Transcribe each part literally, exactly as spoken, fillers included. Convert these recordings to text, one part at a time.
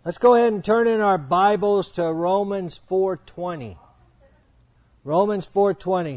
Let's go ahead and turn in our Bibles to Romans four twenty. Romans four twenty.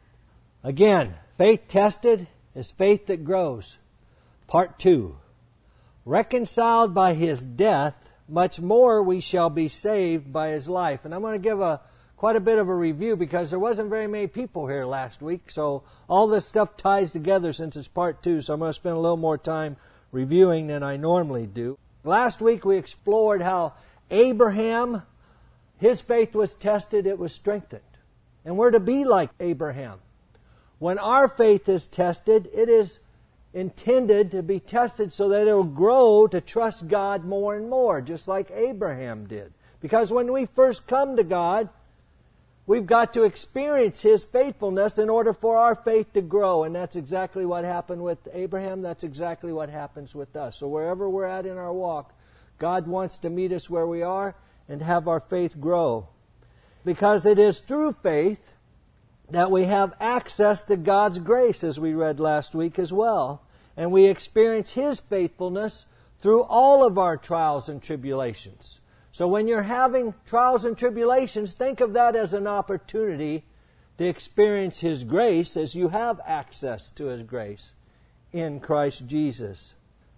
Again, faith tested is faith that grows. Part two. Reconciled by His death, much more we shall be saved by His life. And I'm going to give a quite a bit of a review because there wasn't very many people here last week. So all this stuff ties together since it's part two. So I'm going to spend a little more time reviewing than I normally do. Last week we explored how Abraham, his faith was tested, it was strengthened. And we're to be like Abraham. When our faith is tested, it is intended to be tested so that it will grow to trust God more and more, just like Abraham did. Because when we first come to God, we've got to experience His faithfulness in order for our faith to grow. And that's exactly what happened with Abraham. That's exactly what happens with us. So wherever we're at in our walk, God wants to meet us where we are and have our faith grow. Because it is through faith that we have access to God's grace, as we read last week as well. And we experience His faithfulness through all of our trials and tribulations. So when you're having trials and tribulations, think of that as an opportunity to experience His grace as you have access to His grace in Christ Jesus.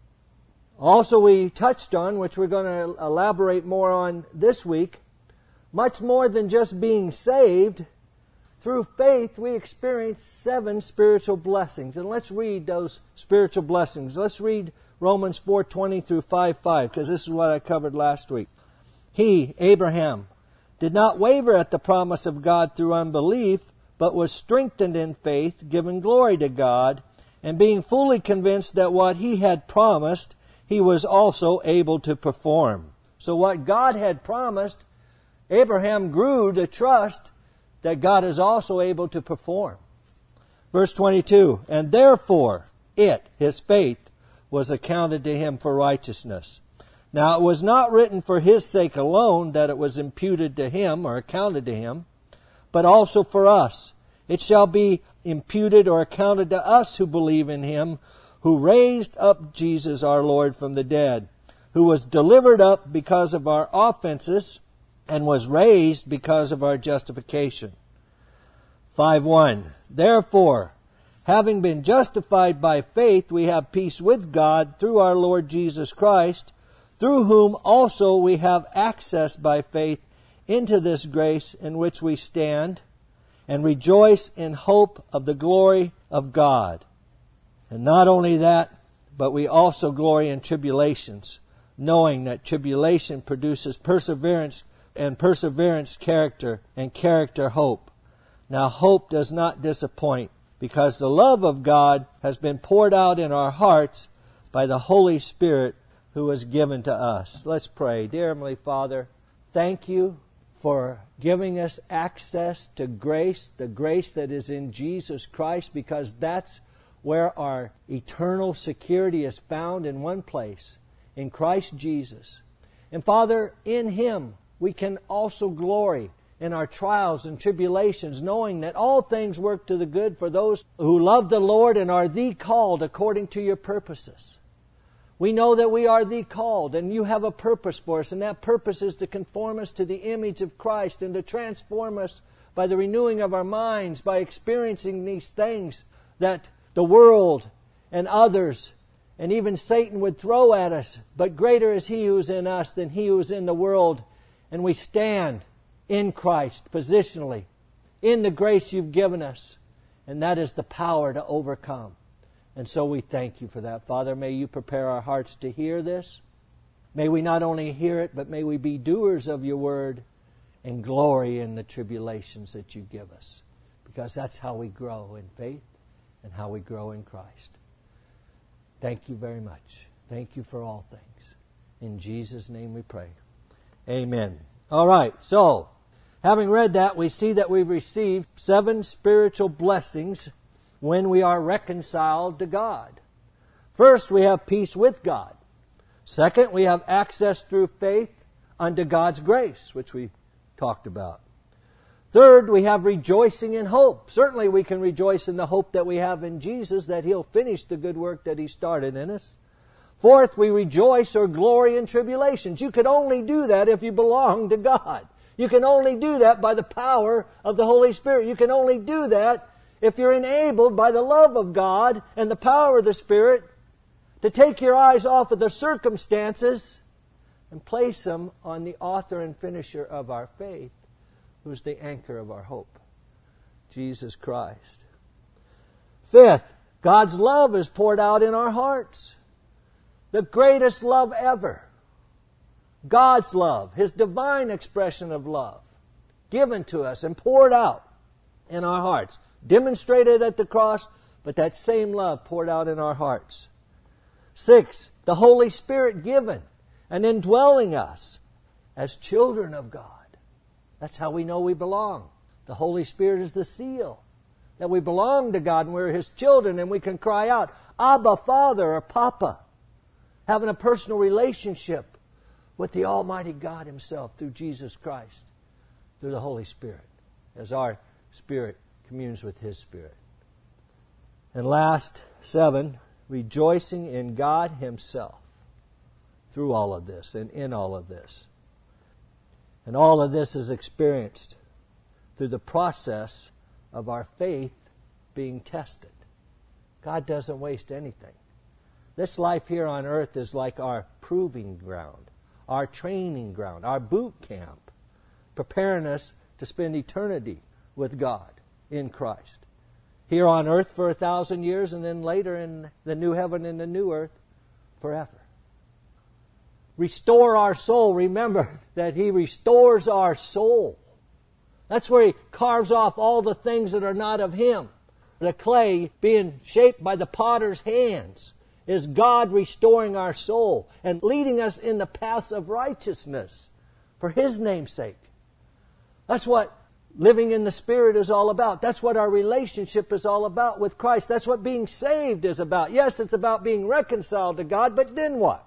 Also, we touched on, which we're going to elaborate more on this week, much more than just being saved. Through faith, we experience seven spiritual blessings. And let's read those spiritual blessings. Let's read Romans four twenty through five five, because this is what I covered last week. He, Abraham, did not waver at the promise of God through unbelief, but was strengthened in faith, giving glory to God, and being fully convinced that what He had promised, He was also able to perform. So what God had promised, Abraham grew to trust that God is also able to perform. Verse twenty-two, and therefore it, his faith, was accounted to him for righteousness. Now it was not written for his sake alone that it was imputed to him or accounted to him, but also for us. It shall be imputed or accounted to us who believe in Him, who raised up Jesus our Lord from the dead, who was delivered up because of our offenses and was raised because of our justification. five one. Therefore, having been justified by faith, we have peace with God through our Lord Jesus Christ, through whom also we have access by faith into this grace in which we stand, and rejoice in hope of the glory of God. And not only that, but we also glory in tribulations, knowing that tribulation produces perseverance, and perseverance character, and character hope. Now hope does not disappoint, because the love of God has been poured out in our hearts by the Holy Spirit who was given to us. Let's pray. Dear Heavenly Father, thank You for giving us access to grace, the grace that is in Jesus Christ, because that's where our eternal security is found, in one place, in Christ Jesus. And Father, in Him we can also glory in our trials and tribulations, knowing that all things work to the good for those who love the Lord and are the called according to Your purposes. We know that we are the called, and You have a purpose for us, and that purpose is to conform us to the image of Christ and to transform us by the renewing of our minds, by experiencing these things that the world and others and even Satan would throw at us. But greater is He who is in us than he who is in the world. And we stand in Christ positionally, in the grace You've given us. And that is the power to overcome. And so we thank You for that. Father, may You prepare our hearts to hear this. May we not only hear it, but may we be doers of Your word and glory in the tribulations that You give us. Because that's how we grow in faith and how we grow in Christ. Thank You very much. Thank You for all things. In Jesus' name we pray. Amen. All right, so having read that, we see that we've received seven spiritual blessings when we are reconciled to God. First, we have peace with God. Second, we have access through faith unto God's grace, which we talked about. Third, we have rejoicing in hope. Certainly we can rejoice in the hope that we have in Jesus, that He'll finish the good work that He started in us. Fourth, we rejoice or glory in tribulations. You can only do that if you belong to God. You can only do that by the power of the Holy Spirit. You can only do that if you're enabled by the love of God and the power of the Spirit to take your eyes off of the circumstances and place them on the author and finisher of our faith, who's the anchor of our hope, Jesus Christ. Fifth, God's love is poured out in our hearts. The greatest love ever. God's love, His divine expression of love, given to us and poured out in our hearts. Demonstrated at the cross, but that same love poured out in our hearts. Six, the Holy Spirit given and indwelling us as children of God. That's how we know we belong. The Holy Spirit is the seal that we belong to God and we're His children, and we can cry out, Abba, Father, or Papa, having a personal relationship with the Almighty God Himself through Jesus Christ, through the Holy Spirit, as our spirit communes with His Spirit. And last, seven, rejoicing in God Himself through all of this and in all of this. And all of this is experienced through the process of our faith being tested. God doesn't waste anything. This life here on earth is like our proving ground, our training ground, our boot camp, preparing us to spend eternity with God in Christ. Here on earth for a thousand years, and then later in the new heaven and the new earth forever. Restore our soul. Remember that He restores our soul. That's where He carves off all the things that are not of Him. The clay being shaped by the potter's hands is God restoring our soul and leading us in the paths of righteousness for His name's sake. That's what living in the Spirit is all about. That's what our relationship is all about with Christ. That's what being saved is about. Yes, it's about being reconciled to God, but then what?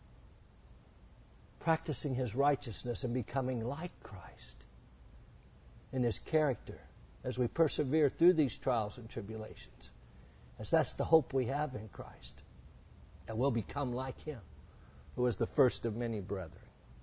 Practicing His righteousness and becoming like Christ in His character as we persevere through these trials and tribulations. As that's the hope we have in Christ, that we'll become like Him, who was the first of many brethren.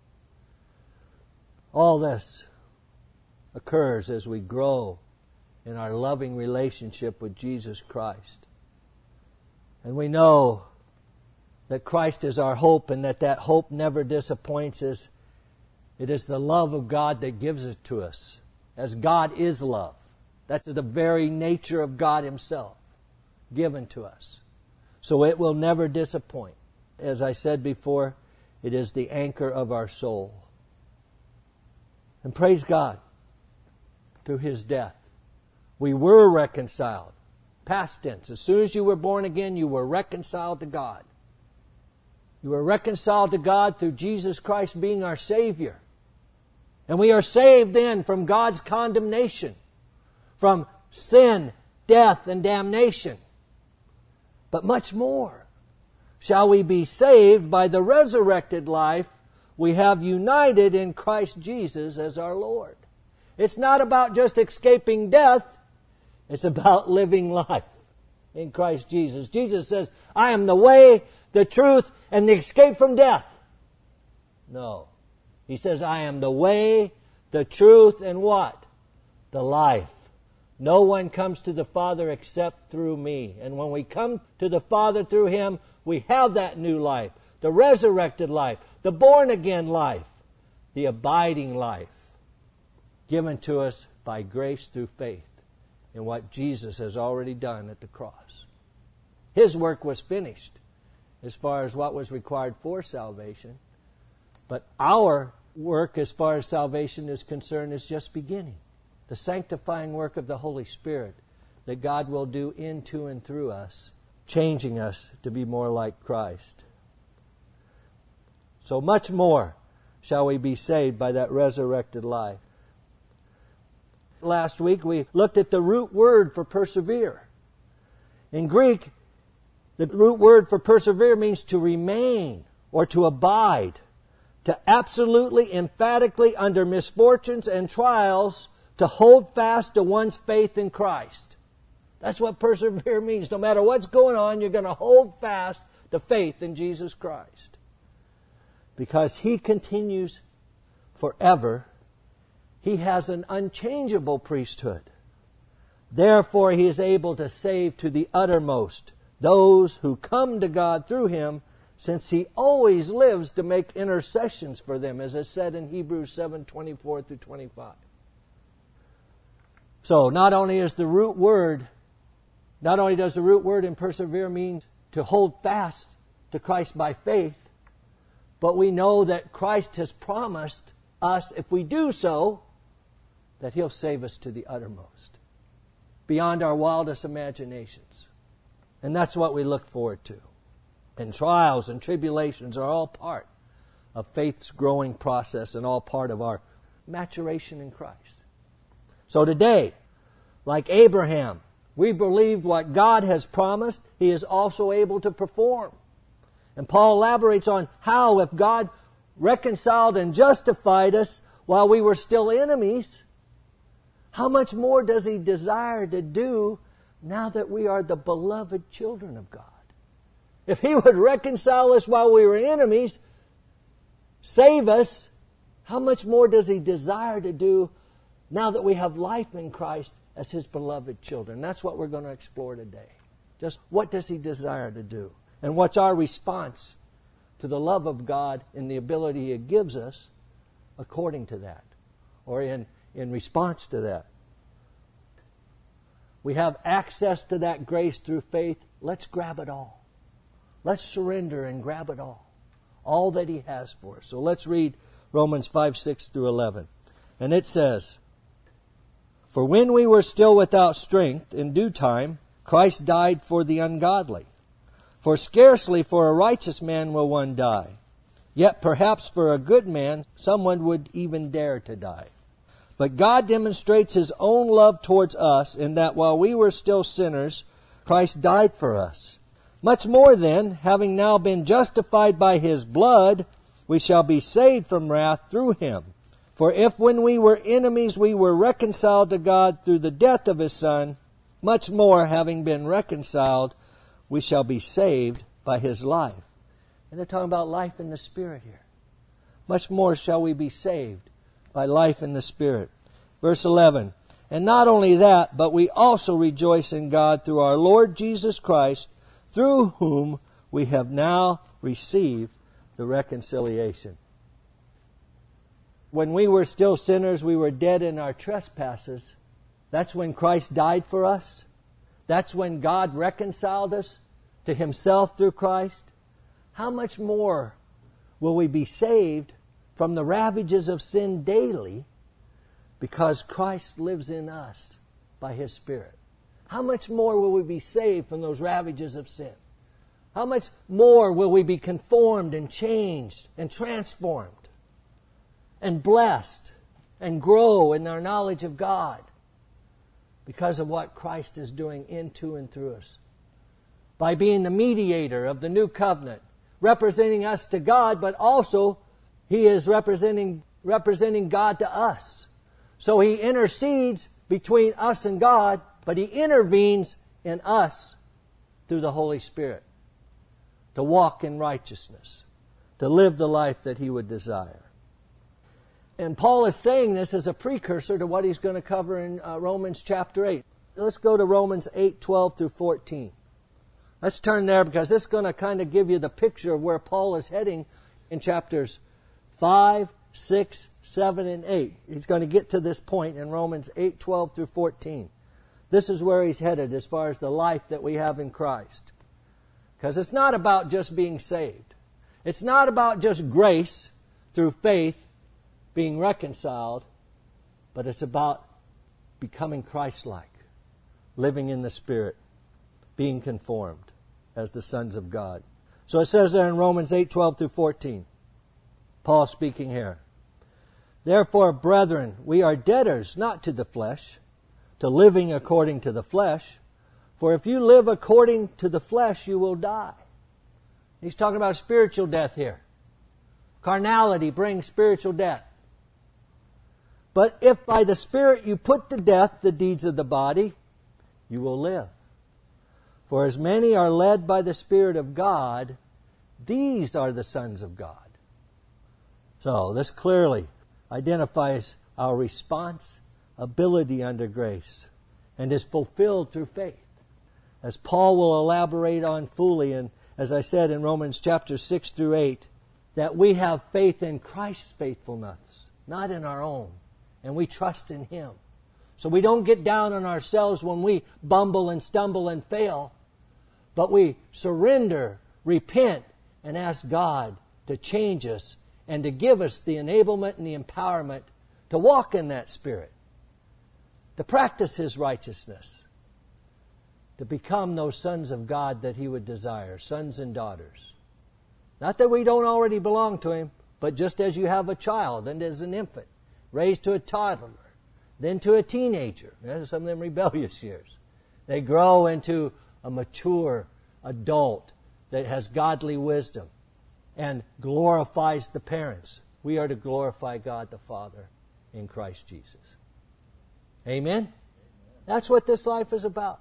All this occurs as we grow in our loving relationship with Jesus Christ. And we know that Christ is our hope, and that that hope never disappoints us. It is the love of God that gives it to us, as God is love. That's the very nature of God Himself, given to us. So it will never disappoint. As I said before, it is the anchor of our soul. And praise God, through His death, we were reconciled. Past tense. As soon as you were born again, you were reconciled to God. You were reconciled to God through Jesus Christ being our Savior. And we are saved then from God's condemnation, from sin, death, and damnation. But much more. Shall we be saved by the resurrected life we have united in Christ Jesus as our Lord. It's not about just escaping death. It's about living life in Christ Jesus. Jesus says, I am the way, the truth, and the escape from death. No. He says, I am the way, the truth, and what? The life. No one comes to the Father except through me. And when we come to the Father through Him, we have that new life, the resurrected life, the born-again life, the abiding life, given to us by grace through faith in what Jesus has already done at the cross. His work was finished as far as what was required for salvation. But our work as far as salvation is concerned is just beginning. The sanctifying work of the Holy Spirit that God will do into and through us, changing us to be more like Christ. So much more shall we be saved by that resurrected life. Last week we looked at the root word for persevere. In Greek, the root word for persevere means to remain or to abide, to absolutely, emphatically, under misfortunes and trials, to hold fast to one's faith in Christ. That's what persevere means. No matter what's going on, you're going to hold fast the faith in Jesus Christ. Because He continues forever. He has an unchangeable priesthood. Therefore, He is able to save to the uttermost those who come to God through Him, since He always lives to make intercessions for them, as is said in Hebrews seven, twenty-four through twenty-five. So, not only is the root word, not only does the root word in persevere mean to hold fast to Christ by faith, but we know that Christ has promised us, if we do so, that He'll save us to the uttermost, beyond our wildest imaginations. And that's what we look forward to. And trials and tribulations are all part of faith's growing process and all part of our maturation in Christ. So today, like Abraham, we believed what God has promised, He is also able to perform. And Paul elaborates on how, if God reconciled and justified us while we were still enemies, how much more does He desire to do now that we are the beloved children of God? If He would reconcile us while we were enemies, save us, how much more does He desire to do now that we have life in Christ as His beloved children? That's what we're going to explore today. Just what does He desire to do? And what's our response to the love of God and the ability He gives us according to that, or in, in response to that? We have access to that grace through faith. Let's grab it all. Let's surrender and grab it all. All that He has for us. So let's read Romans five, six through eleven. And it says, "For when we were still without strength, in due time, Christ died for the ungodly. For scarcely for a righteous man will one die. Yet perhaps for a good man someone would even dare to die. But God demonstrates His own love towards us in that while we were still sinners, Christ died for us. Much more then, having now been justified by His blood, we shall be saved from wrath through Him. For if when we were enemies we were reconciled to God through the death of His Son, much more, having been reconciled, we shall be saved by His life." And they're talking about life in the Spirit here. Much more shall we be saved by life in the Spirit. Verse eleven, "And not only that, but we also rejoice in God through our Lord Jesus Christ, through whom we have now received the reconciliation." When we were still sinners, we were dead in our trespasses. That's when Christ died for us. That's when God reconciled us to Himself through Christ. How much more will we be saved from the ravages of sin daily because Christ lives in us by His Spirit? How much more will we be saved from those ravages of sin? How much more will we be conformed and changed and transformed and blessed and grow in our knowledge of God because of what Christ is doing into and through us? By being the mediator of the new covenant, representing us to God, but also He is representing, representing God to us. So He intercedes between us and God, but He intervenes in us through the Holy Spirit to walk in righteousness, to live the life that He would desire. And Paul is saying this as a precursor to what he's going to cover in uh, Romans chapter eight. Let's go to Romans eight, twelve through fourteen. Let's turn there because this is going to kind of give you the picture of where Paul is heading in chapters five, six, seven, and eight. He's going to get to this point in Romans eight, twelve through fourteen. This is where he's headed as far as the life that we have in Christ. Because it's not about just being saved. It's not about just grace through faith being reconciled, but it's about becoming Christ-like, living in the Spirit, being conformed as the sons of God. So it says there in Romans eight, twelve through fourteen, Paul speaking here, "Therefore, brethren, we are debtors not to the flesh, to living according to the flesh. For if you live according to the flesh, you will die." He's talking about spiritual death here. Carnality brings spiritual death. "But if by the Spirit you put to death the deeds of the body, you will live. For as many are led by the Spirit of God, These are the sons of God. So this clearly identifies our responsibility under grace and is fulfilled through faith. As Paul will elaborate on fully, and as I said in Romans chapter six through eight, that we have faith in Christ's faithfulness, not in our own, and we trust in Him. So we don't get down on ourselves when we bumble and stumble and fail, but we surrender, repent, and ask God to change us and to give us the enablement and the empowerment to walk in that Spirit, to practice His righteousness, to become those sons of God that He would desire, sons and daughters. Not that we don't already belong to Him, but just as you have a child and as an infant, raised to a toddler, then to a teenager, some of them rebellious years, they grow into a mature adult that has godly wisdom and glorifies the parents. We are to glorify God the Father in Christ Jesus. Amen? That's what this life is about.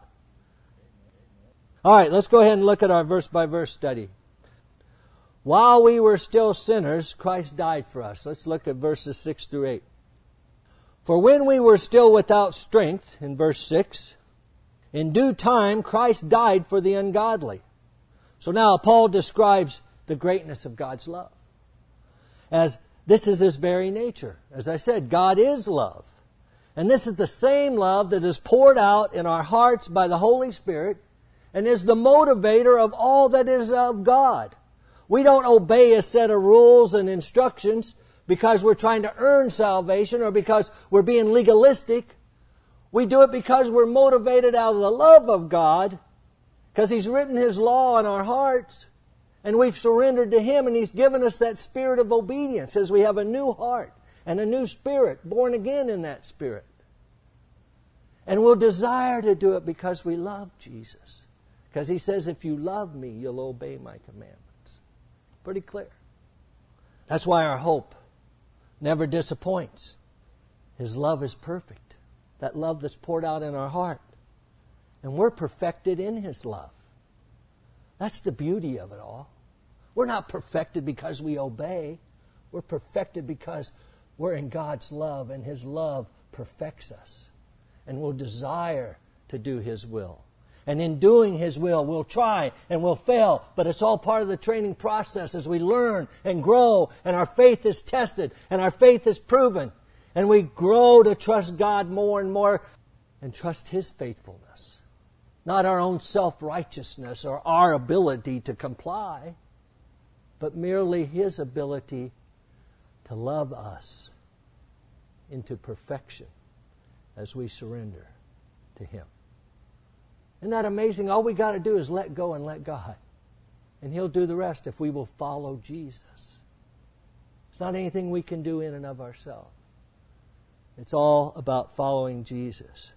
All right, let's go ahead and look at our verse-by-verse study. While we were still sinners, Christ died for us. Let's look at verses six through eight. For when we were still without strength, in verse six, in due time Christ died for the ungodly. So now Paul describes the greatness of God's love. As this is His very nature. As I said, God is love. And this is the same love that is poured out in our hearts by the Holy Spirit and is the motivator of all that is of God. We don't obey a set of rules and instructions because we're trying to earn salvation or because we're being legalistic. We do it because we're motivated out of the love of God, because He's written His law in our hearts, and we've surrendered to Him, and He's given us that spirit of obedience as we have a new heart and a new spirit, born again in that spirit. And we'll desire to do it because we love Jesus. Because He says, if you love me, you'll obey my commandments. Pretty clear. That's why our hope never disappoints. His love is perfect. That love that's poured out in our heart. And we're perfected in His love. That's the beauty of it all. We're not perfected because we obey. We're perfected because we're in God's love, and His love perfects us. And we'll desire to do His will. And in doing His will, we'll try and we'll fail, but it's all part of the training process as we learn and grow, and our faith is tested, and our faith is proven, and we grow to trust God more and more and trust His faithfulness. Not our own self-righteousness or our ability to comply, but merely His ability to love us into perfection as we surrender to Him. Isn't that amazing? All we got to do is let go and let God. And He'll do the rest if we will follow Jesus. It's not anything we can do in and of ourselves. It's all about following Jesus.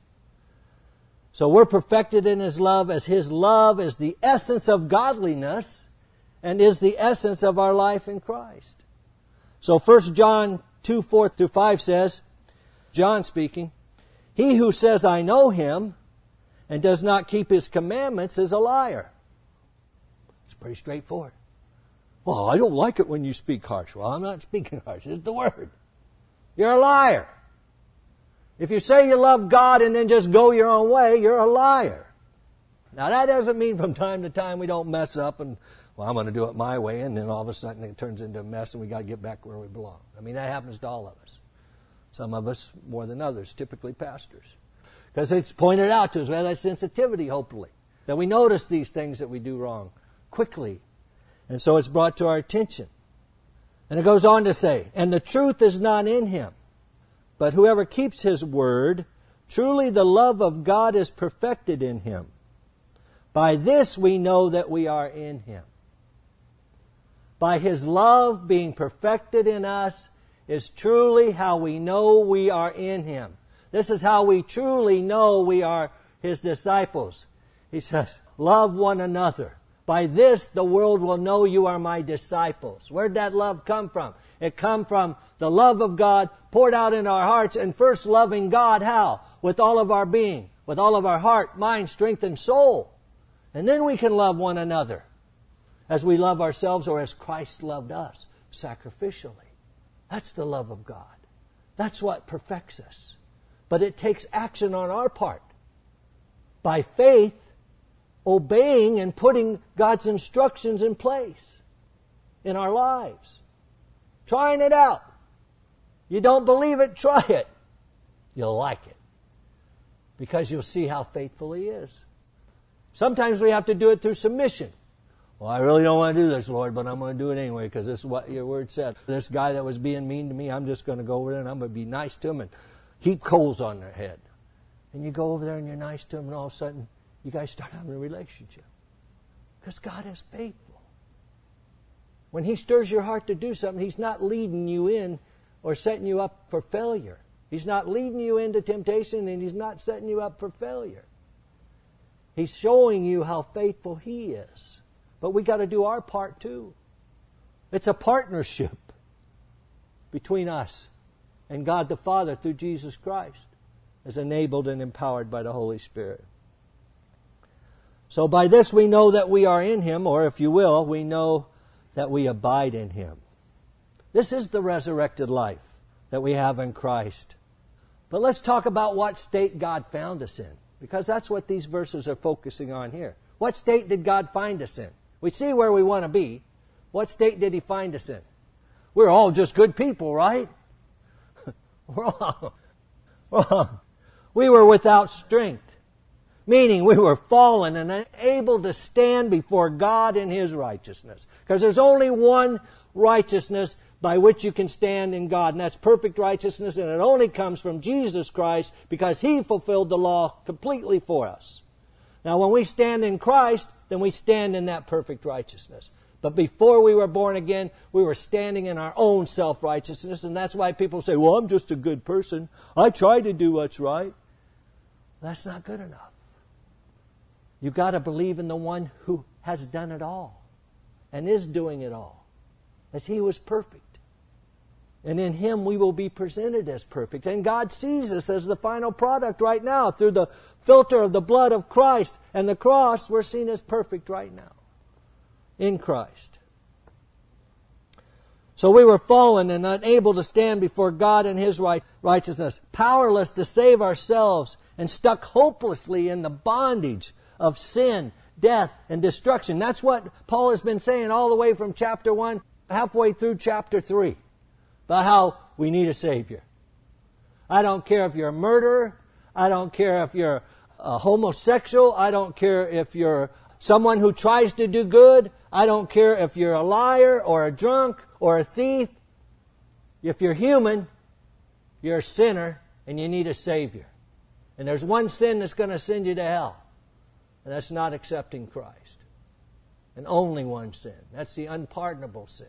So we're perfected in His love, as His love is the essence of godliness and is the essence of our life in Christ. So First John two, four through five says, John speaking, he who says, I know Him, and does not keep His commandments is a liar. It's pretty straightforward. Well, I don't like it when you speak harsh. Well, I'm not speaking harsh. It's the Word. You're a liar. If you say you love God and then just go your own way, you're a liar. Now, that doesn't mean from time to time we don't mess up and, well, I'm going to do it my way, and then all of a sudden it turns into a mess and we got to get back where we belong. I mean, that happens to all of us. Some of us more than others, typically pastors. Because it's pointed out to us, we have that sensitivity, hopefully, that we notice these things that we do wrong quickly. And so it's brought to our attention. And it goes on to say, and the truth is not in him, but whoever keeps his word, truly the love of God is perfected in him. By this we know that we are in him. By his love being perfected in us is truly how we know we are in him. This is how we truly know we are his disciples. He says, love one another. By this the world will know you are my disciples. Where'd that love come from? It come from the love of God poured out in our hearts, and first loving God how? With all of our being, with all of our heart, mind, strength, and soul. And then we can love one another. as we love ourselves or as Christ loved us, sacrificially. That's the love of God. That's what perfects us. But it takes action on our part. By faith, obeying and putting God's instructions in place in our lives. Trying it out. You don't believe it, try it. You'll like it. Because you'll see how faithful He is. Sometimes we have to do it through submission. Well, I really don't want to do this, Lord, but I'm going to do it anyway because this is what your word said. This guy that was being mean to me, I'm just going to go over there and I'm going to be nice to him and heap coals on their head. And you go over there and you're nice to him and all of a sudden you guys start having a relationship. Because God is faithful. When He stirs your heart to do something, He's not leading you in or setting you up for failure. He's not leading you into temptation and He's not setting you up for failure. He's showing you how faithful He is. But we got to do our part too. It's a partnership between us and God the Father through Jesus Christ, as enabled and empowered by the Holy Spirit. So by this we know that we are in Him, or if you will, we know that we abide in Him. This is the resurrected life that we have in Christ. But let's talk about what state God found us in, because that's what these verses are focusing on here. What state did God find us in? We see where we want to be. What state did He find us in? We're all just good people, right? Wrong. Wrong. We were without strength, meaning we were fallen and unable to stand before God in His righteousness. Because there's only one righteousness by which you can stand in God, and that's perfect righteousness, and it only comes from Jesus Christ because He fulfilled the law completely for us. Now, when we stand in Christ, then we stand in that perfect righteousness. But before we were born again, we were standing in our own self-righteousness, and that's why people say, well, I'm just a good person. I try to do what's right. That's not good enough. You've got to believe in the one who has done it all and is doing it all, as He was perfect. And in Him we will be presented as perfect. And God sees us as the final product right now. Through the filter of the blood of Christ and the cross, we're seen as perfect right now in Christ. So we were fallen and unable to stand before God in His right, righteousness, powerless to save ourselves and stuck hopelessly in the bondage of sin, death, and destruction. That's what Paul has been saying all the way from chapter one, halfway through chapter three. About how we need a Savior. I don't care if you're a murderer. I don't care if you're a homosexual. I don't care if you're someone who tries to do good. I don't care if you're a liar or a drunk or a thief. If you're human, you're a sinner and you need a Savior. And there's one sin that's going to send you to hell. And that's not accepting Christ. And only one sin. That's the unpardonable sin.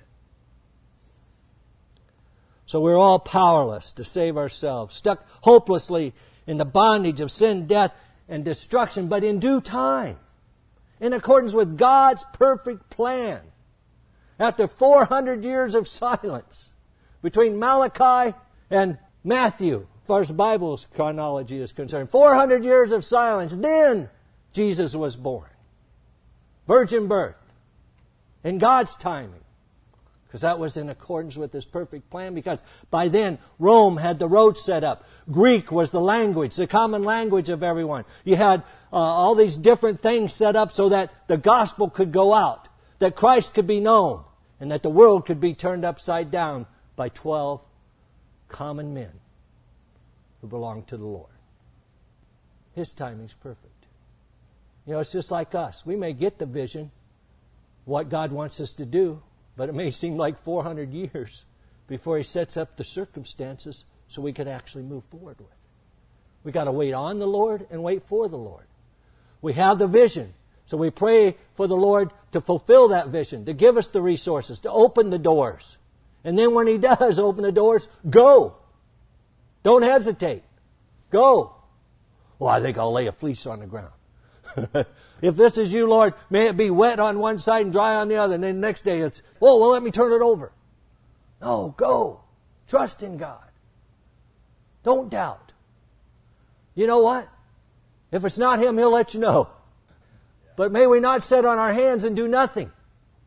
So we're all powerless to save ourselves, stuck hopelessly in the bondage of sin, death, and destruction. But in due time, in accordance with God's perfect plan, after four hundred years of silence between Malachi and Matthew, as far as the Bible's chronology is concerned, four hundred years of silence, then Jesus was born. Virgin birth. In God's timing. Because that was in accordance with His perfect plan. Because by then, Rome had the road set up. Greek was the language, the common language of everyone. You had uh, all these different things set up so that the gospel could go out. That Christ could be known. And that the world could be turned upside down by twelve common men who belonged to the Lord. His timing's perfect. You know, it's just like us. We may get the vision, what God wants us to do, but it may seem like four hundred years before He sets up the circumstances so we can actually move forward with it. We got to wait on the Lord and wait for the Lord. We have the vision, so we pray for the Lord to fulfill that vision, to give us the resources, to open the doors. And then when He does open the doors, go. Don't hesitate. Go. Well, I think I'll lay a fleece on the ground. If this is you, Lord, may it be wet on one side and dry on the other. And then the next day it's, oh, well, let me turn it over. No, go. Trust in God. Don't doubt. You know what? If it's not Him, He'll let you know. But may we not sit on our hands and do nothing.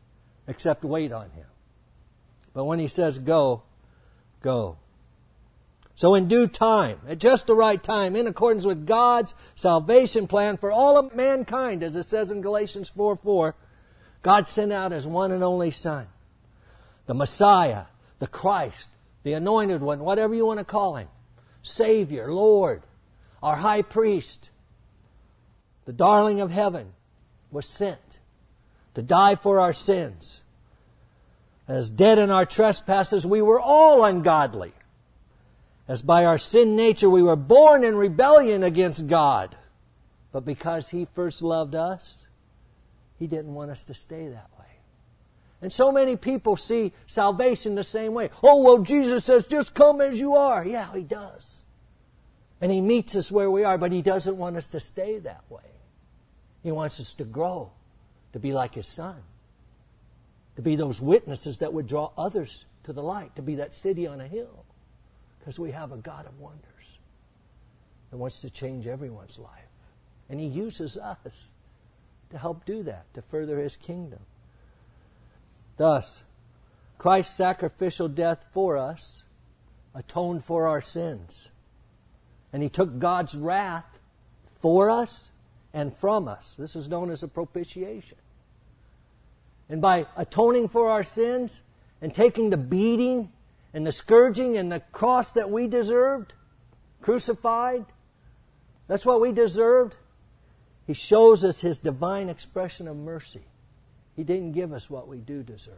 except wait on Him. But when He says go, go. So in due time, at just the right time, in accordance with God's salvation plan for all of mankind, as it says in Galatians four four, God sent out His one and only Son, the Messiah, the Christ, the Anointed One, whatever you want to call Him, Savior, Lord, our High Priest, the darling of heaven, was sent to die for our sins. As dead in our trespasses, we were all ungodly. As by our sin nature we were born in rebellion against God. But because He first loved us, He didn't want us to stay that way. And so many people see salvation the same way. Oh, well, Jesus says, just come as you are. Yeah, He does. And He meets us where we are, but He doesn't want us to stay that way. He wants us to grow, to be like His Son, to be those witnesses that would draw others to the light, to be that city on a hill. Because we have a God of wonders that wants to change everyone's life. And He uses us to help do that, to further His kingdom. Thus, Christ's sacrificial death for us atoned for our sins. And He took God's wrath for us and from us. This is known as a propitiation. And by atoning for our sins and taking the beating and the scourging and the cross that we deserved, crucified, that's what we deserved, He shows us His divine expression of mercy. He didn't give us what we do deserve.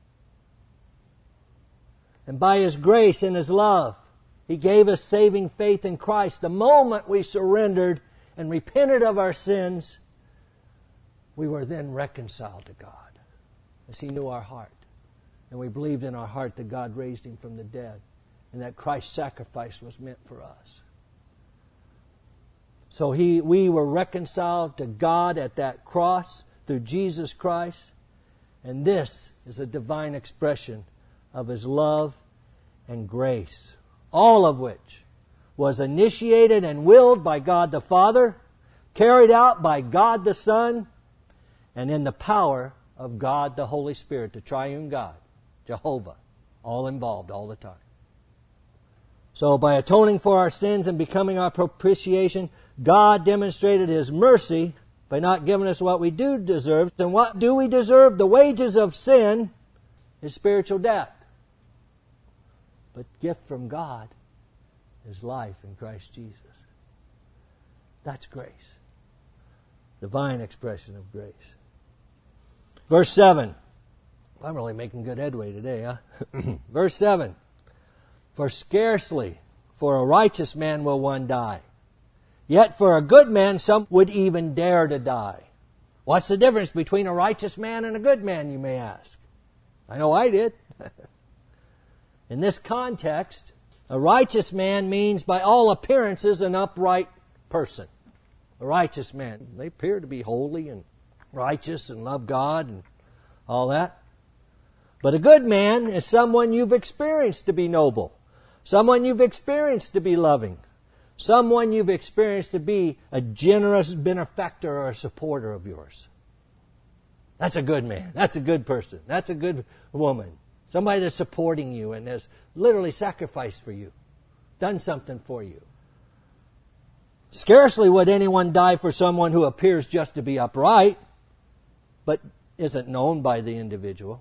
And by His grace and His love, He gave us saving faith in Christ. The moment we surrendered and repented of our sins, we were then reconciled to God, as He knew our heart. And we believed in our heart that God raised Him from the dead and that Christ's sacrifice was meant for us. So he, we were reconciled to God at that cross through Jesus Christ. And this is a divine expression of His love and grace, all of which was initiated and willed by God the Father, carried out by God the Son, and in the power of God the Holy Spirit, the triune God, Jehovah, all involved all the time. So by atoning for our sins and becoming our propitiation, God demonstrated His mercy by not giving us what we do deserve. And what do we deserve? The wages of sin is spiritual death. But gift from God is life in Christ Jesus. That's grace. Divine expression of grace. Verse seven. I'm really making good headway today, huh? Verse seven. For scarcely for a righteous man will one die. Yet for a good man some would even dare to die. What's the difference between a righteous man and a good man, you may ask? I know I did. In this context, a righteous man means by all appearances an upright person. A righteous man. They appear to be holy and righteous and love God and all that. But a good man is someone you've experienced to be noble. Someone you've experienced to be loving. Someone you've experienced to be a generous benefactor or a supporter of yours. That's a good man. That's a good person. That's a good woman. Somebody that's supporting you and has literally sacrificed for you. Done something for you. Scarcely would anyone die for someone who appears just to be upright, but isn't known by the individual.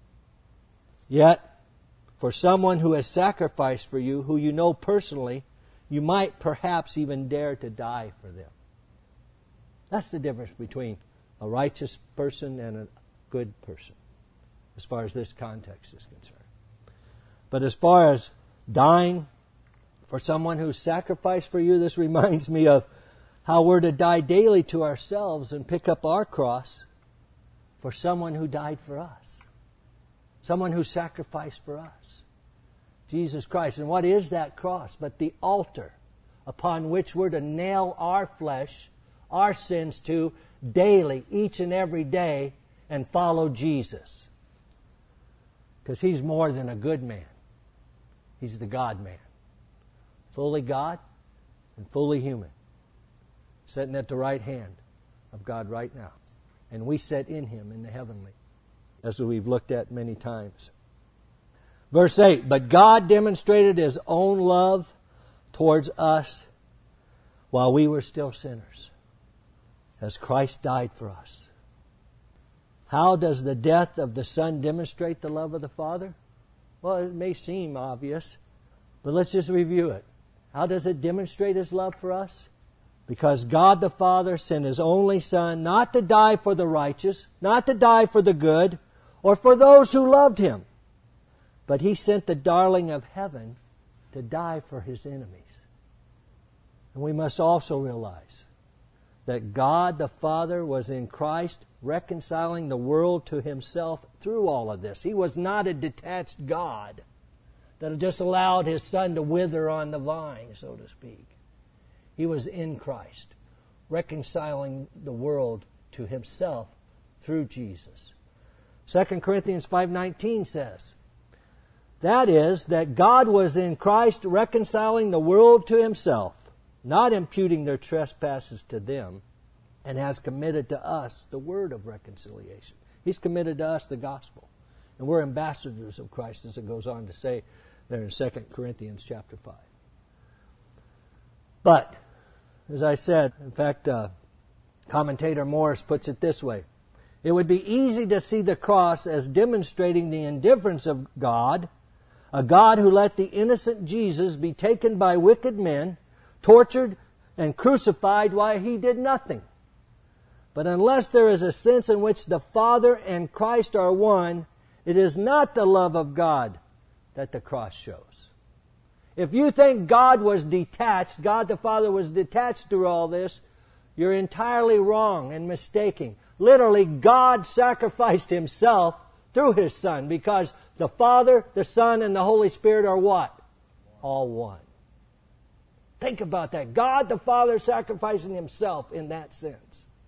Yet, for someone who has sacrificed for you, who you know personally, you might perhaps even dare to die for them. That's the difference between a righteous person and a good person, as far as this context is concerned. But as far as dying for someone who's sacrificed for you, this reminds me of how we're to die daily to ourselves and pick up our cross for someone who died for us. Someone who sacrificed for us. Jesus Christ. And what is that cross but the altar upon which we're to nail our flesh, our sins to daily, each and every day, and follow Jesus. Because He's more than a good man. He's the God-man. Fully God and fully human. Sitting at the right hand of God right now. And we sit in Him in the heavenly. as we've looked at many times. Verse eight, but God demonstrated His own love towards us while we were still sinners, as Christ died for us. How does the death of the Son demonstrate the love of the Father? Well, it may seem obvious, but let's just review it. How does it demonstrate His love for us? Because God the Father sent His only Son not to die for the righteous, not to die for the good, or for those who loved Him, but He sent the darling of heaven to die for His enemies. And we must also realize that God the Father was in Christ reconciling the world to Himself through all of this. He was not a detached God that just allowed His Son to wither on the vine, so to speak. He was in Christ, reconciling the world to Himself through Jesus. Second Corinthians five nineteen says, that is, that God was in Christ reconciling the world to Himself, not imputing their trespasses to them, and has committed to us the word of reconciliation. He's committed to us the gospel. And we're ambassadors of Christ, as it goes on to say there in Second Corinthians chapter five. But, as I said, in fact, uh, commentator Morris puts it this way. It would be easy to see the cross as demonstrating the indifference of God, a God who let the innocent Jesus be taken by wicked men, tortured and crucified while He did nothing. But unless there is a sense in which the Father and Christ are one, it is not the love of God that the cross shows. If you think God was detached, God the Father was detached through all this, you're entirely wrong and mistaken. Literally, God sacrificed Himself through His Son, because the Father, the Son, and the Holy Spirit are what? All one. Think about that. God the Father sacrificing Himself in that sense.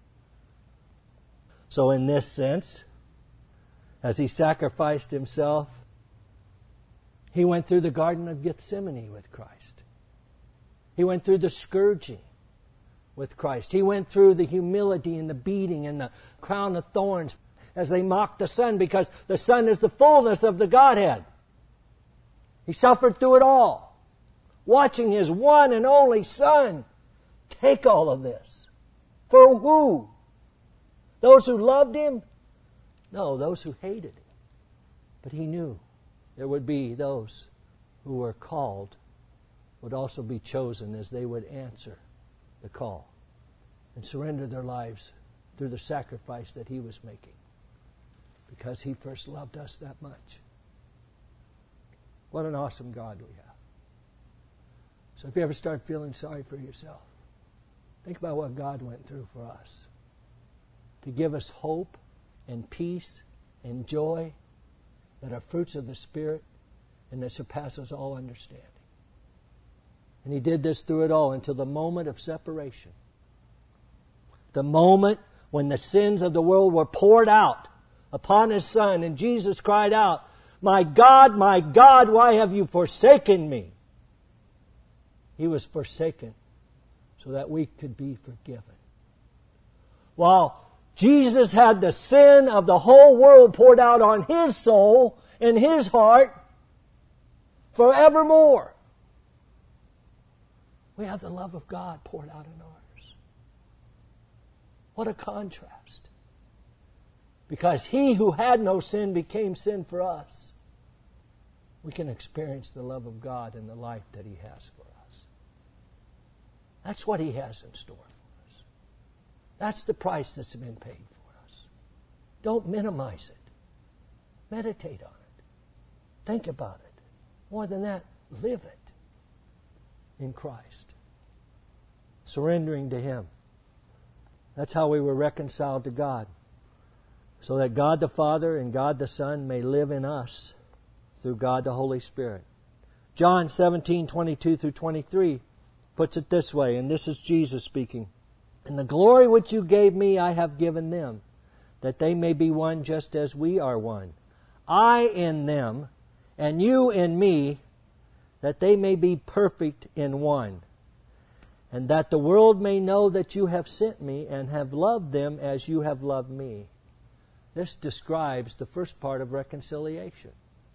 So in this sense, as He sacrificed Himself, He went through the Garden of Gethsemane with Christ. He went through the scourging with Christ. He went through the humility and the beating and the crown of thorns as they mocked the Son, because the Son is the fullness of the Godhead. He suffered through it all, watching His one and only Son take all of this. For who? Those who loved Him? No, those who hated Him. But He knew there would be those who were called, would also be chosen as they would answer the call and surrender their lives through the sacrifice that He was making, because He first loved us that much. What an awesome God we have. So if you ever start feeling sorry for yourself, think about what God went through for us, to give us hope and peace and joy that are fruits of the Spirit and that surpasses all understanding. And He did this through it all until the moment of separation. The moment when the sins of the world were poured out upon His Son, and Jesus cried out, "My God, my God, why have you forsaken me?" He was forsaken so that we could be forgiven. While Jesus had the sin of the whole world poured out on His soul and His heart forevermore, we have the love of God poured out in ours. What a contrast. Because He who had no sin became sin for us. We can experience the love of God in the life that He has for us. That's what He has in store for us. That's the price that's been paid for us. Don't minimize it. Meditate on it. Think about it. More than that, live it in Christ. Surrendering to Him. That's how we were reconciled to God. So that God the Father and God the Son may live in us through God the Holy Spirit. John seventeen, twenty-two through twenty-three puts it this way, and this is Jesus speaking. "And the glory which you gave me I have given them, that they may be one just as we are one. I in them, and you in me, that they may be perfect in one. And that the world may know that you have sent me and have loved them as you have loved me." This describes the first part of reconciliation.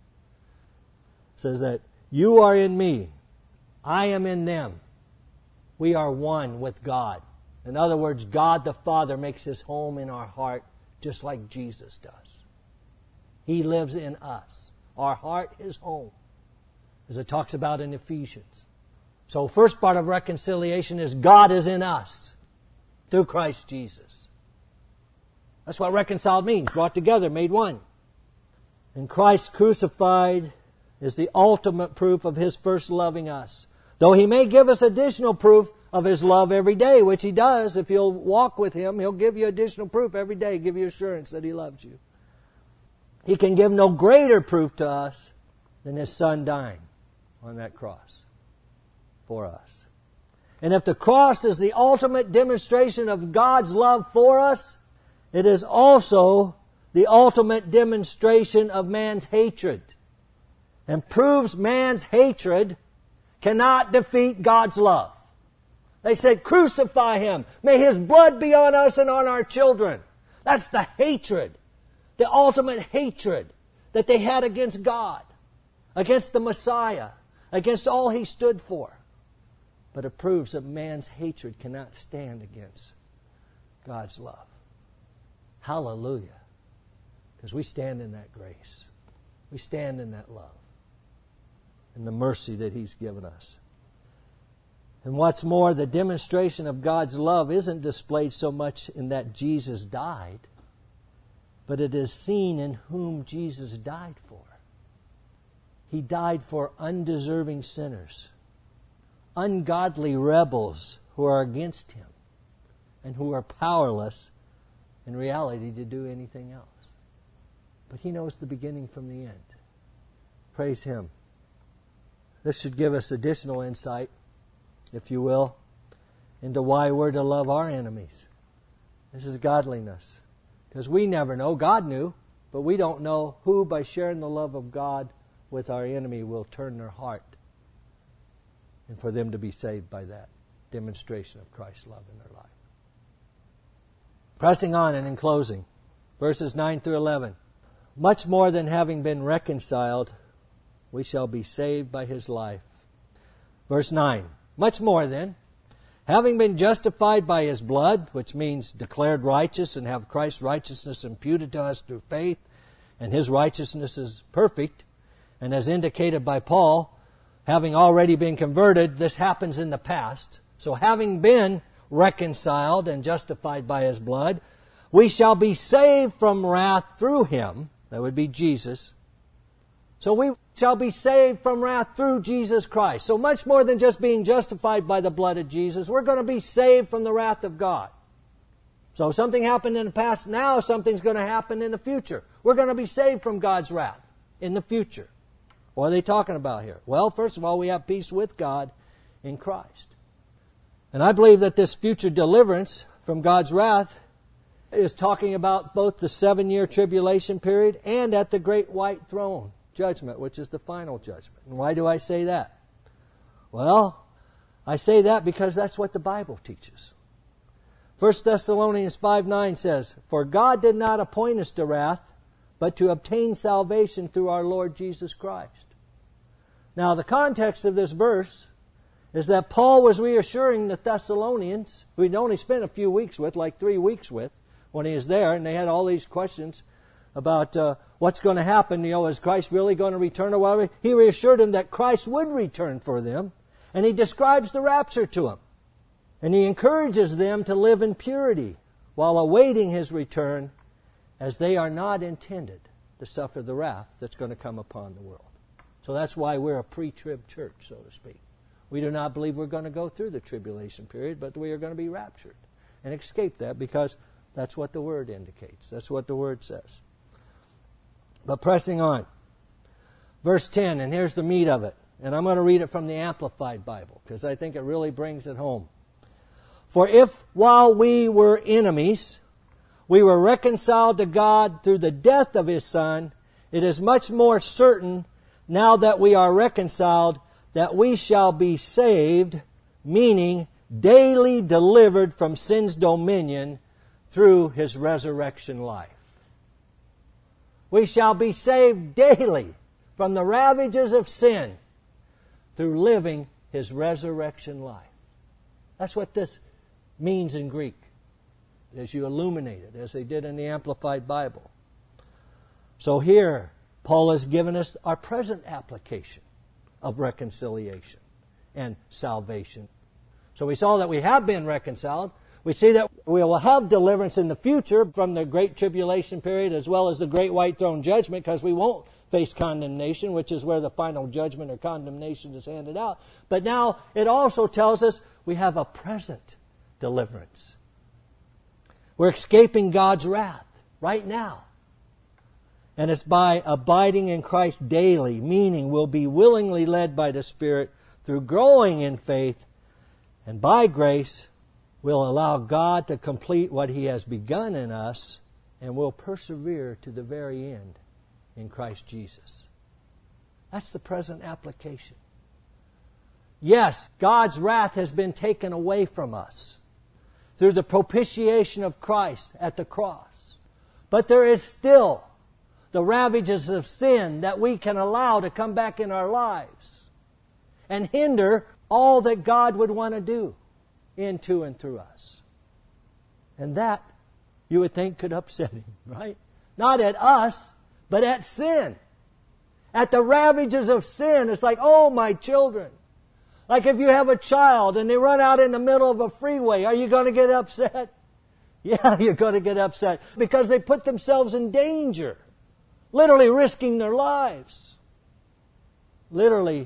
It says that you are in me, I am in them. We are one with God. In other words, God the Father makes His home in our heart just like Jesus does. He lives in us. Our heart is home, as it talks about in Ephesians. So first part of reconciliation is God is in us through Christ Jesus. That's what reconciled means. Brought together, made one. And Christ crucified is the ultimate proof of His first loving us. Though He may give us additional proof of His love every day, which He does. If you'll walk with Him, He'll give you additional proof every day, give you assurance that He loves you. He can give no greater proof to us than His Son dying on that cross for us. And if the cross is the ultimate demonstration of God's love for us, it is also the ultimate demonstration of man's hatred, and proves man's hatred cannot defeat God's love. They said, crucify Him. May His blood be on us and on our children. That's the hatred, the ultimate hatred that they had against God, against the Messiah, against all He stood for. But it proves that man's hatred cannot stand against God's love. Hallelujah. Because we stand in that grace. We stand in that love and the mercy that He's given us. And what's more, the demonstration of God's love isn't displayed so much in that Jesus died, but it is seen in whom Jesus died for. He died for undeserving sinners, ungodly rebels who are against Him and who are powerless in reality to do anything else. But He knows the beginning from the end. Praise Him. This should give us additional insight, if you will, into why we're to love our enemies. This is godliness. Because we never know. God knew, but we don't know who, by sharing the love of God with our enemy, will turn their heart, and for them to be saved by that demonstration of Christ's love in their life. Pressing on and in closing, verses nine through eleven. Much more than having been reconciled, we shall be saved by His life. Verse nine. Much more then, having been justified by His blood, which means declared righteous and have Christ's righteousness imputed to us through faith, and His righteousness is perfect, and as indicated by Paul, having already been converted, this happens in the past. So having been reconciled and justified by His blood, we shall be saved from wrath through Him. That would be Jesus. So we shall be saved from wrath through Jesus Christ. So much more than just being justified by the blood of Jesus, we're going to be saved from the wrath of God. So something happened in the past, now something's going to happen in the future. We're going to be saved from God's wrath in the future. What are they talking about here? Well, first of all, we have peace with God in Christ. And I believe that this future deliverance from God's wrath is talking about both the seven-year tribulation period and at the great white throne judgment, which is the final judgment. And why do I say that? Well, I say that because that's what the Bible teaches. First Thessalonians five nine says, "For God did not appoint us to wrath, but to obtain salvation through our Lord Jesus Christ." Now, the context of this verse is that Paul was reassuring the Thessalonians, who he'd only spent a few weeks with, like three weeks with, when he was there, and they had all these questions about uh, what's going to happen. You know, is Christ really going to return or whatever? He reassured them that Christ would return for them, and he describes the rapture to them. And he encourages them to live in purity while awaiting His return, as they are not intended to suffer the wrath that's going to come upon the world. So that's why we're a pre-trib church, so to speak. We do not believe we're going to go through the tribulation period, but we are going to be raptured and escape that, because that's what the Word indicates. That's what the Word says. But pressing on. Verse ten, and here's the meat of it. And I'm going to read it from the Amplified Bible, because I think it really brings it home. "For if, while we were enemies, we were reconciled to God through the death of His Son, it is much more certain, now that we are reconciled, that we shall be saved," meaning daily delivered from sin's dominion through His resurrection life. we shall be saved daily from the ravages of sin through living His resurrection life. That's what this means in Greek, as you illuminate it, as they did in the Amplified Bible. So here, Paul has given us our present application of reconciliation and salvation. So we saw that we have been reconciled. We see that we will have deliverance in the future from the great tribulation period as well as the great white throne judgment, because we won't face condemnation, which is where the final judgment or condemnation is handed out. But now it also tells us we have a present deliverance. We're escaping God's wrath right now. And it's by abiding in Christ daily, meaning we'll be willingly led by the Spirit through growing in faith, and by grace we'll allow God to complete what He has begun in us, and we'll persevere to the very end in Christ Jesus. That's the present application. Yes, God's wrath has been taken away from us through the propitiation of Christ at the cross. But there is still the ravages of sin that we can allow to come back in our lives and hinder all that God would want to do into and through us. And that, you would think, could upset Him, right? Not at us, but at sin. At the ravages of sin. It's like, oh, my children. Like if you have a child and they run out in the middle of a freeway, are you going to get upset? Yeah, you're going to get upset because they put themselves in danger. Literally risking their lives. Literally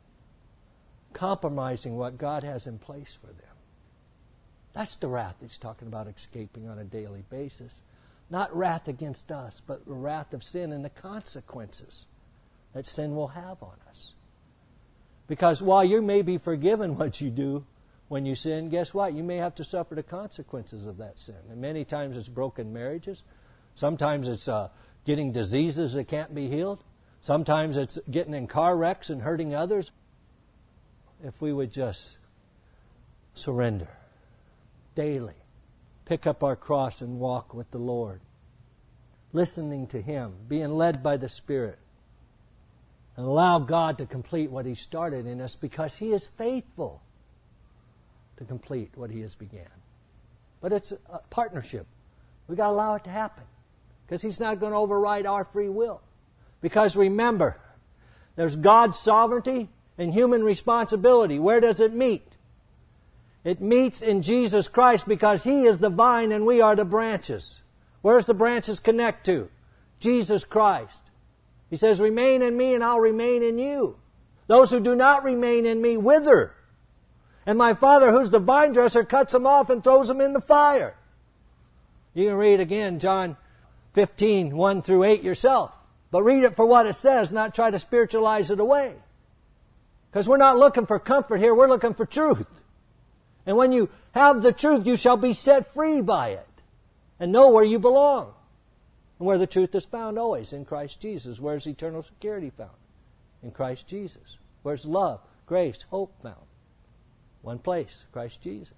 compromising what God has in place for them. That's the wrath He's talking about escaping on a daily basis. Not wrath against us, but the wrath of sin and the consequences that sin will have on us. Because while you may be forgiven what you do when you sin, guess what? You may have to suffer the consequences of that sin. And many times it's broken marriages. Sometimes it's uh, getting diseases that can't be healed. Sometimes it's getting in car wrecks and hurting others. If we would just surrender daily, pick up our cross and walk with the Lord, listening to Him, being led by the Spirit, and allow God to complete what He started in us, because He is faithful to complete what He has began. But it's a partnership. We've got to allow it to happen, because He's not going to override our free will. Because remember, there's God's sovereignty and human responsibility. Where does it meet? It meets in Jesus Christ, because He is the vine and we are the branches. Where does the branches connect to? Jesus Christ. He says, remain in me and I'll remain in you. Those who do not remain in me wither. And my Father, who's the vine dresser, cuts them off and throws them in the fire. You can read again John fifteen, one through eight yourself. But read it for what it says, not try to spiritualize it away. Because we're not looking for comfort here, we're looking for truth. And when you have the truth, you shall be set free by it and know where you belong. And where the truth is found always, in Christ Jesus. Where's eternal security found? In Christ Jesus. Where's love, grace, hope found? One place, Christ Jesus.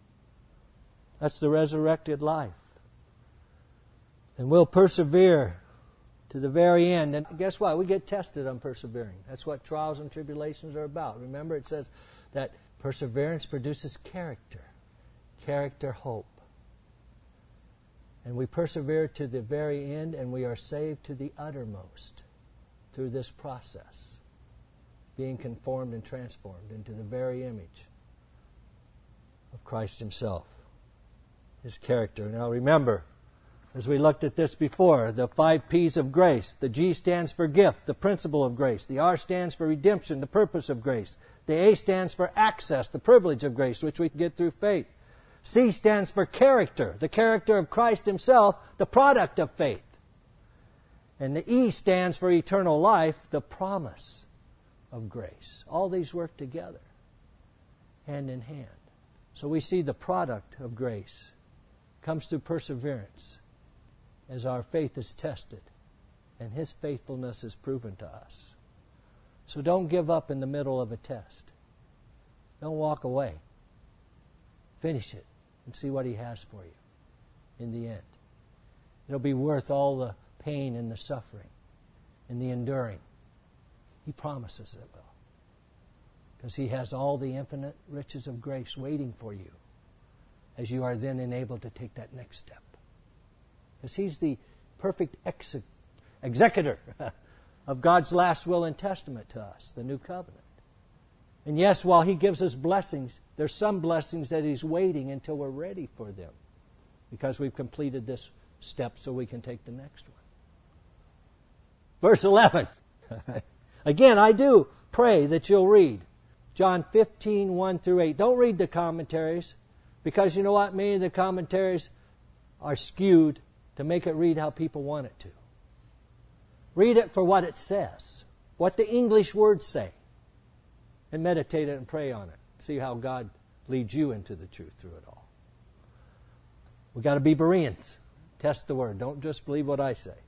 That's the resurrected life. And we'll persevere to the very end. And guess what? We get tested on persevering. That's what trials and tribulations are about. Remember, it says that perseverance produces character. Character, hope. And we persevere to the very end, and we are saved to the uttermost through this process, being conformed and transformed into the very image of Christ Himself, His character. Now remember, as we looked at this before, the five P's of grace. The G stands for gift, the principle of grace. The R stands for redemption, the purpose of grace. The A stands for access, the privilege of grace, which we can get through faith. C stands for character, the character of Christ Himself, the product of faith. And the E stands for eternal life, the promise of grace. All these work together, hand in hand. So we see the product of grace comes through perseverance as our faith is tested and His faithfulness is proven to us. So don't give up in the middle of a test. Don't walk away. Finish it and see what He has for you in the end. It'll be worth all the pain and the suffering and the enduring. He promises it will. Because He has all the infinite riches of grace waiting for you as you are then enabled to take that next step. Because He's the perfect ex- executor of God's last will and testament to us, the new covenant. And yes, while He gives us blessings, there's some blessings that He's waiting until we're ready for them, because we've completed this step so we can take the next one. Verse eleven. Again, I do pray that you'll read John fifteen, one through eight. Don't read the commentaries, because you know what? Many of the commentaries are skewed to make it read how people want it to. Read it for what it says, what the English words say, and meditate it and pray on it. See how God leads you into the truth through it all. We've got to be Bereans. Test the Word. Don't just believe what I say.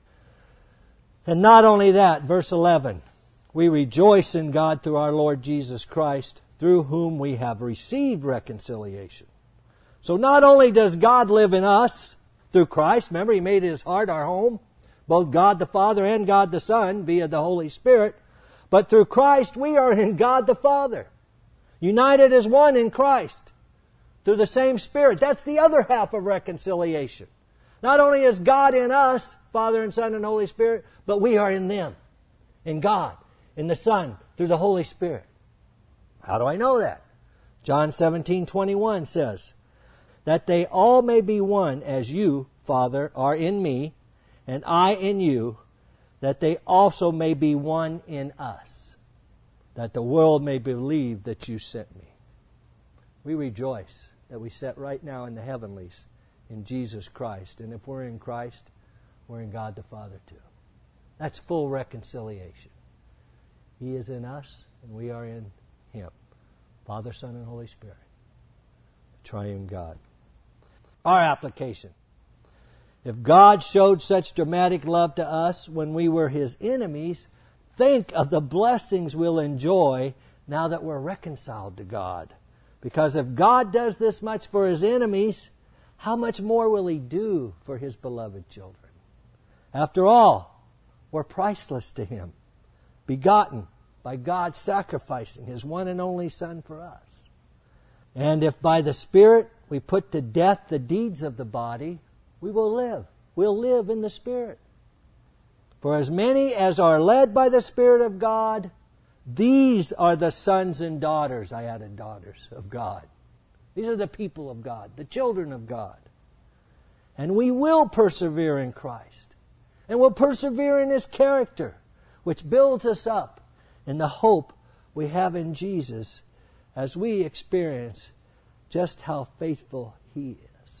And not only that, verse eleven, we rejoice in God through our Lord Jesus Christ, through whom we have received reconciliation. So not only does God live in us through Christ, remember He made His heart our home, both God the Father and God the Son via the Holy Spirit, but through Christ we are in God the Father, united as one in Christ through the same Spirit. That's the other half of reconciliation. Not only is God in us, Father and Son and Holy Spirit, but we are in them, in God, in the Son, through the Holy Spirit. How do I know that? John seventeen twenty-one says, that they all may be one as you, Father, are in me, and I in you, that they also may be one in us, that the world may believe that you sent me. We rejoice that we sit right now in the heavenlies in Jesus Christ. And if we're in Christ, we're in God the Father too. That's full reconciliation. He is in us, and we are in Him. Father, Son, and Holy Spirit. The triune God. Our application. If God showed such dramatic love to us when we were His enemies, think of the blessings we'll enjoy now that we're reconciled to God. Because if God does this much for His enemies, how much more will He do for His beloved children? After all, we're priceless to Him, begotten by God sacrificing His one and only Son for us. And if by the Spirit we put to death the deeds of the body, we will live. We'll live in the Spirit. For as many as are led by the Spirit of God, these are the sons and daughters, I added daughters, of God. These are the people of God, the children of God. And we will persevere in Christ. And we'll persevere in His character, which builds us up in the hope we have in Jesus as we experience just how faithful He is.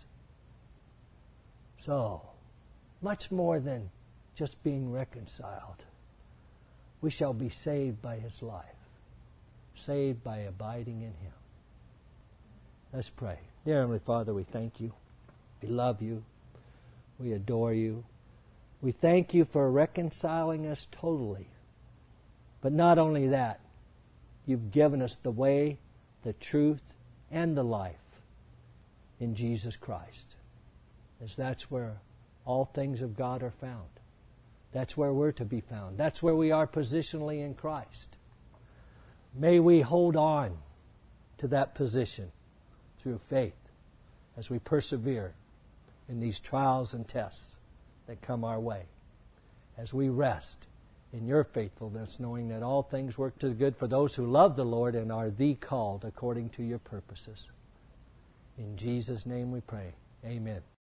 So, much more than just being reconciled, we shall be saved by His life, saved by abiding in Him. Let's pray. Dear Heavenly Father, we thank You. We love You. We adore You. We thank You for reconciling us totally. But not only that, You've given us the way, the truth, and the life in Jesus Christ. As that's where all things of God are found. That's where we're to be found. That's where we are positionally in Christ. May we hold on to that position through faith as we persevere in these trials and tests that come our way. As we rest in Your faithfulness, knowing that all things work to the good for those who love the Lord and are the called according to Your purposes. In Jesus' name we pray. Amen.